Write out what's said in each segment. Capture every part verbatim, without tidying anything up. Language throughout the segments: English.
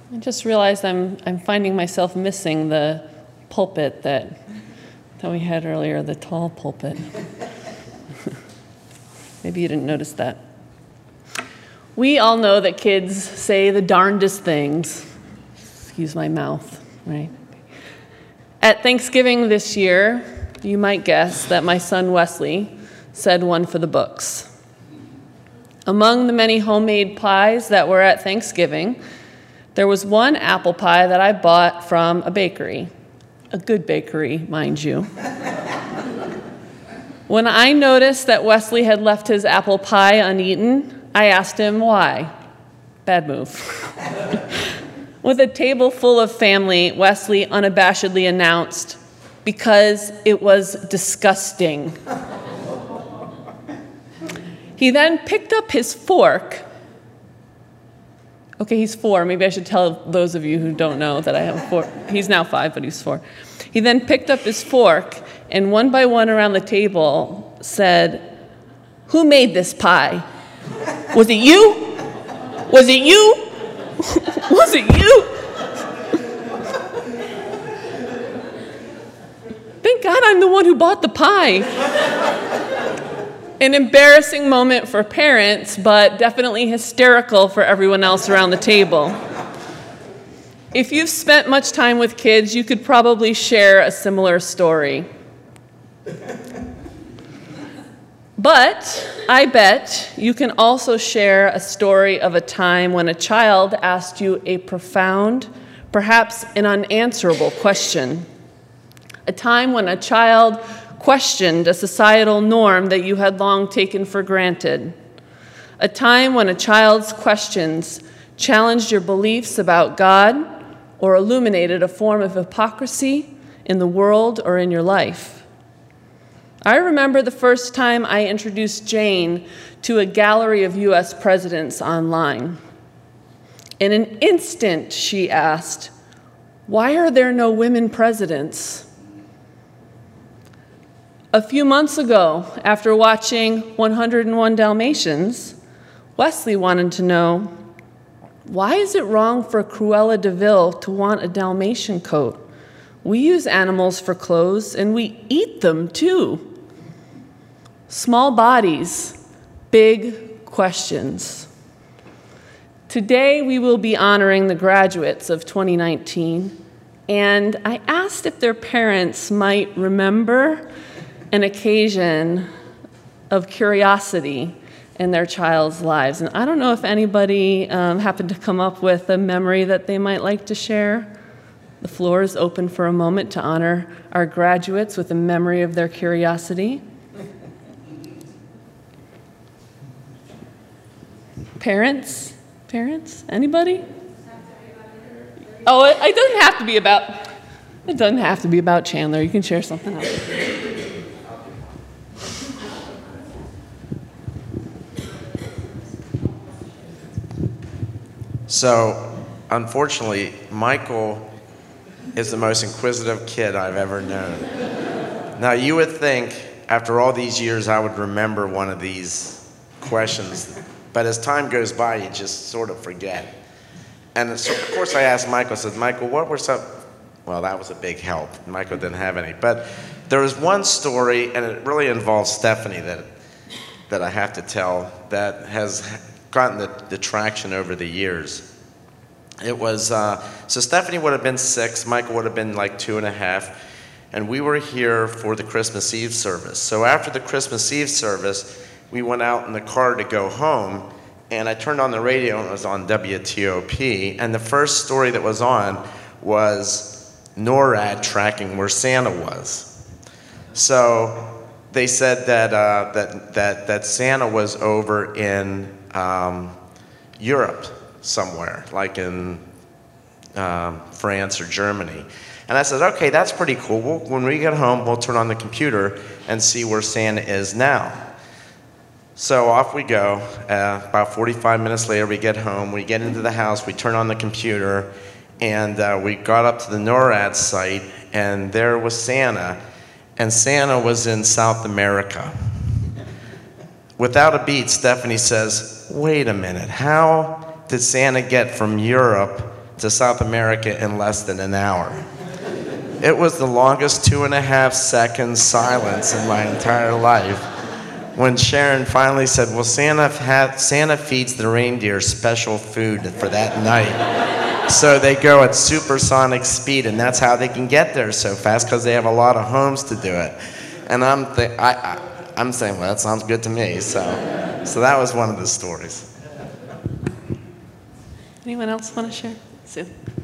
I just realized I'm, I'm finding myself missing the pulpit that, that we had earlier, the tall pulpit. Maybe you didn't notice that. We all know that kids say the darndest things. Excuse my mouth, right? At Thanksgiving this year, you might guess that my son Wesley said one for the books. Among the many homemade pies that were at Thanksgiving, there was one apple pie that I bought from a bakery, a good bakery, mind you. When I noticed that Wesley had left his apple pie uneaten, I asked him why. Bad move. With a table full of family, Wesley unabashedly announced, "Because it was disgusting." He then picked up his fork. Okay, he's four. Maybe I should tell those of you who don't know that I have a fork. He's now five, but he's four. He then picked up his fork and one by one around the table said, "Who made this pie? Was it you? Was it you? Was it you?" Thank God I'm the one who bought the pie. An embarrassing moment for parents, but definitely hysterical for everyone else around the table. If you've spent much time with kids, you could probably share a similar story. But I bet you can also share a story of a time when a child asked you a profound, perhaps an unanswerable question. A time when a child questioned a societal norm that you had long taken for granted. A time when a child's questions challenged your beliefs about God or illuminated a form of hypocrisy in the world or in your life. I remember the first time I introduced Jane to a gallery of U S presidents online. In an instant, she asked, "Why are there no women presidents?" A few months ago, after watching one oh one Dalmatians, Wesley wanted to know, why is it wrong for Cruella de Vil to want a Dalmatian coat? We use animals for clothes, and we eat them too. Small bodies, big questions. Today, we will be honoring the graduates of twenty nineteen, and I asked if their parents might remember an occasion of curiosity in their child's lives. And I don't know if anybody um, happened to come up with a memory that they might like to share. The floor is open for a moment to honor our graduates with a memory of their curiosity. Parents? Parents? Anybody? Oh, it, it doesn't have to be about, it doesn't have to be about Chandler. You can share something else. So, unfortunately, Michael is the most inquisitive kid I've ever known. Now, you would think, after all these years, I would remember one of these questions, but as time goes by, you just sort of forget. And so, of course, I asked Michael, I said, "Michael, what were some..." Well, that was a big help. Michael didn't have any. But there was one story, and it really involves Stephanie, that, that I have to tell, that has gotten the, the traction over the years. It was, uh, so Stephanie would have been six, Michael would have been like two and a half, and we were here for the Christmas Eve service. So after the Christmas Eve service, we went out in the car to go home, and I turned on the radio, and it was on W T O P, and the first story that was on was NORAD tracking where Santa was. So they said that, uh, that, that, that Santa was over in Um, Europe somewhere, like in um, France or Germany. And I said, okay, that's pretty cool. We'll, when we get home, we'll turn on the computer and see where Santa is now. So off we go. Uh, about forty-five minutes later, we get home. We get into the house. We turn on the computer. And uh, we got up to the NORAD site, and there was Santa. And Santa was in South America. Without a beat, Stephanie says, wait a minute, how did Santa get from Europe to South America in less than an hour. It was the longest two and a half second silence in my entire life when Sharon finally said, well, Santa, ha- Santa feeds the reindeer special food for that night. So they go at supersonic speed, and that's how they can get there so fast, because they have a lot of homes to do it. And I'm, th- I, I, I'm saying, well, that sounds good to me. So, so that was one of the stories. Anyone else want to share? Sue.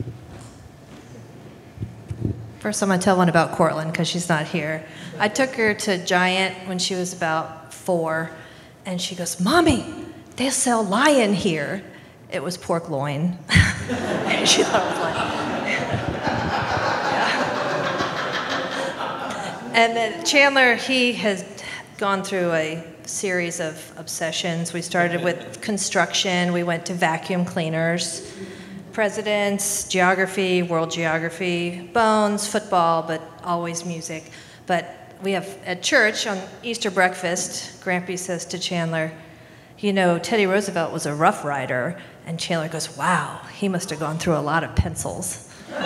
First, I'm going to tell one about Cortland because she's not here. I took her to Giant when she was about four, and she goes, Mommy, they sell lion here. It was pork loin. And she thought it was like, yeah. And then Chandler, he has gone through a series of obsessions. We started with construction. We went to vacuum cleaners, presidents, geography, world geography, bones, football, but always music. But we have, at church, on Easter breakfast, Grampy says to Chandler, you know, Teddy Roosevelt was a Rough Rider. And Chandler goes, wow, he must have gone through a lot of pencils.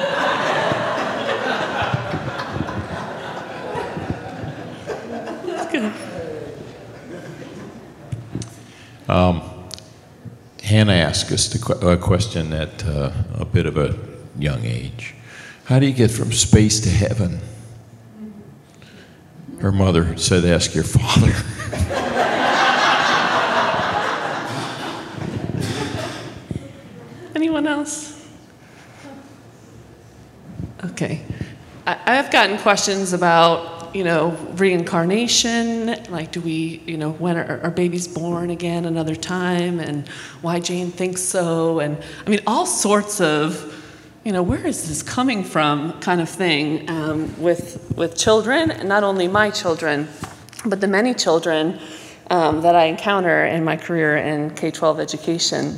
That's good. Um, Hannah asked us the qu- a question at uh, a bit of a young age. How do you get from space to heaven? Her mother said, ask your father. Anyone else? Okay. I, I've gotten questions about, you know, reincarnation, like do we, you know, when are, are babies born again another time, and why Jane thinks so, and I mean, all sorts of, you know, where is this coming from kind of thing um, with, with children, and not only my children, but the many children um, that I encounter in my career in K twelve education.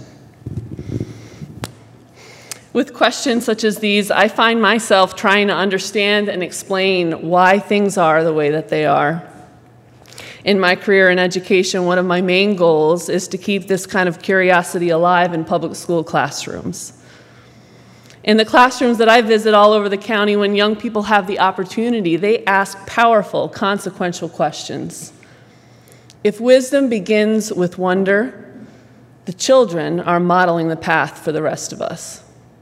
With questions such as these, I find myself trying to understand and explain why things are the way that they are. In my career in education, one of my main goals is to keep this kind of curiosity alive in public school classrooms. In the classrooms that I visit all over the county, when young people have the opportunity, they ask powerful, consequential questions. If wisdom begins with wonder, the children are modeling the path for the rest of us.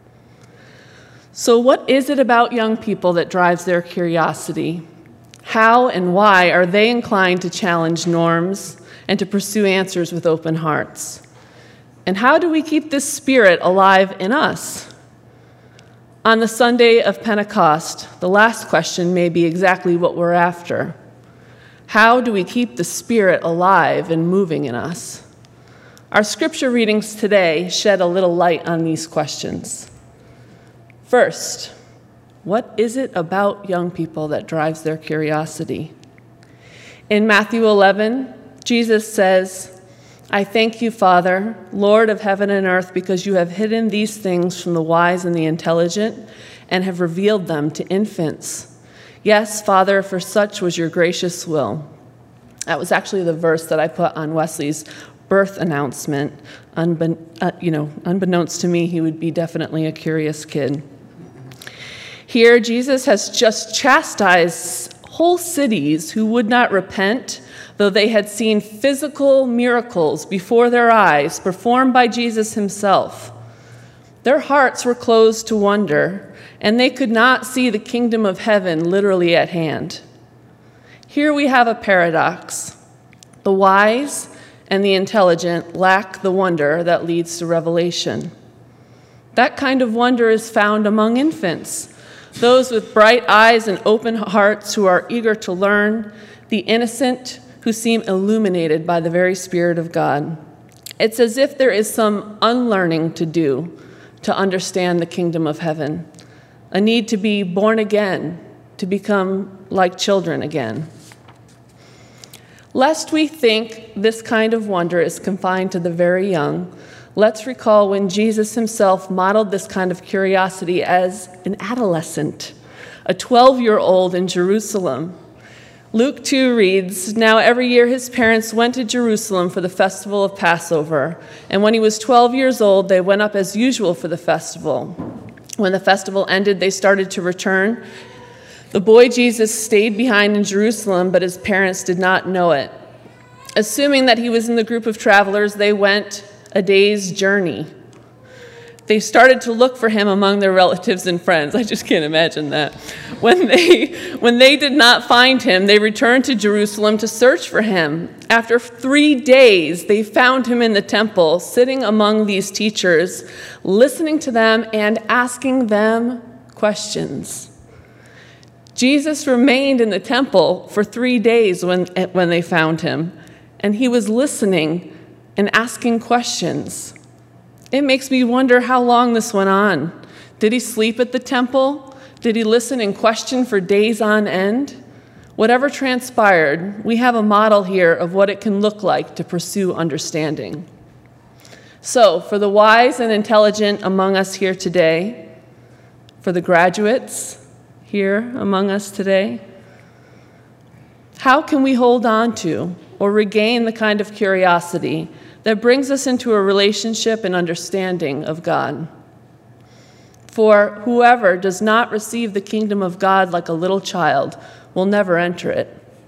So what is it about young people that drives their curiosity? How and why are they inclined to challenge norms and to pursue answers with open hearts? And how do we keep this spirit alive in us? On the Sunday of Pentecost, the last question may be exactly what we're after. How do we keep the spirit alive and moving in us? Our scripture readings today shed a little light on these questions. First, what is it about young people that drives their curiosity? In Matthew eleven, Jesus says, I thank you, Father, Lord of heaven and earth, because you have hidden these things from the wise and the intelligent and have revealed them to infants. Yes, Father, for such was your gracious will. That was actually the verse that I put on Wesley's birth announcement. Unbe- uh, you know, unbeknownst to me, he would be definitely a curious kid. Here, Jesus has just chastised whole cities who would not repent, though they had seen physical miracles before their eyes performed by Jesus himself. Their hearts were closed to wonder, and they could not see the kingdom of heaven literally at hand. Here we have a paradox. The wise and the intelligent lack the wonder that leads to revelation. That kind of wonder is found among infants, those with bright eyes and open hearts who are eager to learn, the innocent who seem illuminated by the very Spirit of God. It's as if there is some unlearning to do to understand the kingdom of heaven, a need to be born again, to become like children again. Lest we think this kind of wonder is confined to the very young, let's recall when Jesus himself modeled this kind of curiosity as an adolescent, a twelve-year-old in Jerusalem. Luke two reads, Now every year his parents went to Jerusalem for the festival of Passover, and when he was twelve years old, they went up as usual for the festival. When the festival ended, they started to return. The boy Jesus stayed behind in Jerusalem, but his parents did not know it. Assuming that he was in the group of travelers, they went a day's journey. They started to look for him among their relatives and friends. I just can't imagine that. When they, when they did not find him, they returned to Jerusalem to search for him. After three days, they found him in the temple, sitting among these teachers, listening to them and asking them questions. Jesus remained in the temple for three days when, when they found him, and he was listening and asking questions. It makes me wonder how long this went on. Did he sleep at the temple? Did he listen and question for days on end? Whatever transpired, we have a model here of what it can look like to pursue understanding. So, for the wise and intelligent among us here today, for the graduates here among us today, how can we hold on to or regain the kind of curiosity that brings us into a relationship and understanding of God? For whoever does not receive the kingdom of God like a little child will never enter it.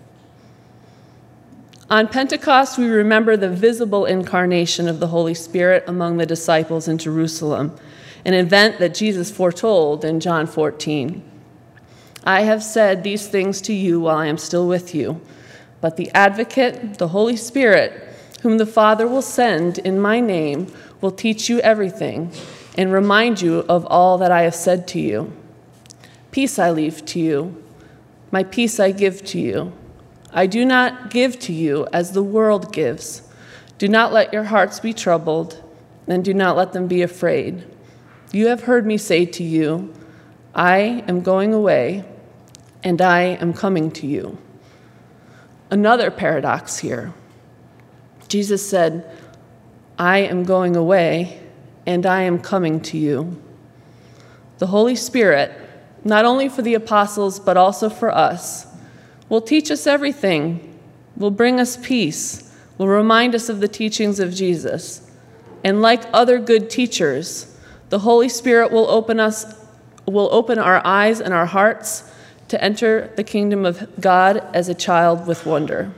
On Pentecost, we remember the visible incarnation of the Holy Spirit among the disciples in Jerusalem, an event that Jesus foretold in John fourteen. I have said these things to you while I am still with you, but the Advocate, the Holy Spirit, whom the Father will send in my name, will teach you everything and remind you of all that I have said to you. Peace I leave to you. My peace I give to you. I do not give to you as the world gives. Do not let your hearts be troubled, and do not let them be afraid. You have heard me say to you, I am going away, and I am coming to you. Another paradox here. Jesus said, I am going away, and I am coming to you. The Holy Spirit, not only for the apostles, but also for us, will teach us everything, will bring us peace, will remind us of the teachings of Jesus. And like other good teachers, the Holy Spirit will open us, will open our eyes and our hearts to enter the kingdom of God as a child with wonder.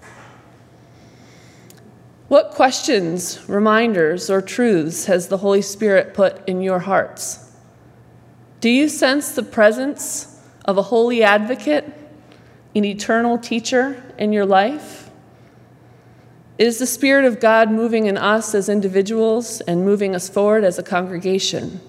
What questions, reminders, or truths has the Holy Spirit put in your hearts? Do you sense the presence of a holy advocate, an eternal teacher in your life? Is the Spirit of God moving in us as individuals and moving us forward as a congregation?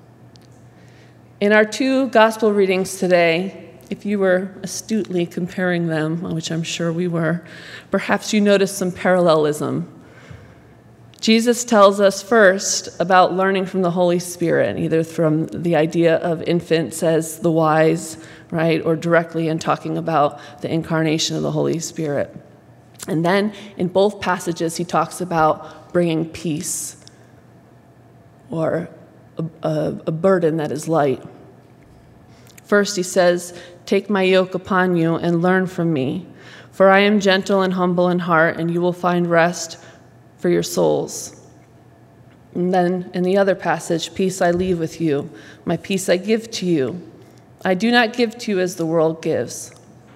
In our two gospel readings today, if you were astutely comparing them, which I'm sure we were, perhaps you noticed some parallelism. Jesus tells us first about learning from the Holy Spirit, either from the idea of infants as the wise, right, or directly in talking about the incarnation of the Holy Spirit. And then in both passages, he talks about bringing peace or a, a, a burden that is light. First, he says, take my yoke upon you and learn from me, for I am gentle and humble in heart, and you will find rest for your souls. And then in the other passage, peace I leave with you, my peace I give to you. I do not give to you as the world gives.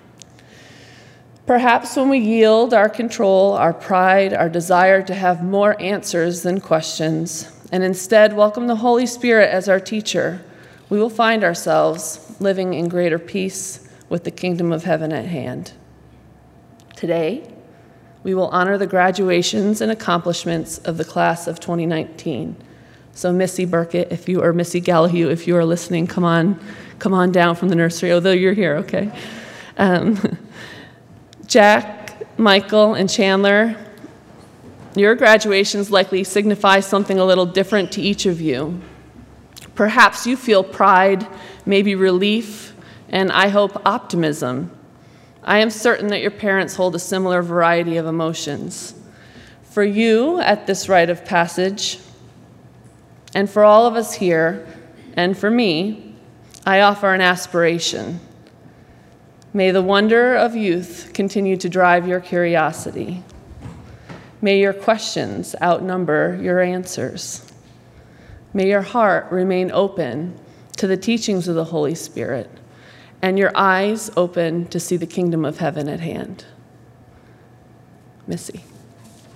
Perhaps when we yield our control, our pride, our desire to have more answers than questions, and instead welcome the Holy Spirit as our teacher, we will find ourselves living in greater peace with the kingdom of heaven at hand. Today, we will honor the graduations and accomplishments of the class of twenty nineteen. So Missy Burkett, if you or Missy Gallahue, if you are listening, come on, come on down from the nursery, although you're here, okay? Um, Jack, Michael, and Chandler, your graduations likely signify something a little different to each of you. Perhaps you feel pride, maybe relief, and I hope optimism. I am certain that your parents hold a similar variety of emotions. For you, at this rite of passage, and for all of us here, and for me, I offer an aspiration. May the wonder of youth continue to drive your curiosity. May your questions outnumber your answers. May your heart remain open to the teachings of the Holy Spirit, and your eyes open to see the kingdom of heaven at hand. Missy.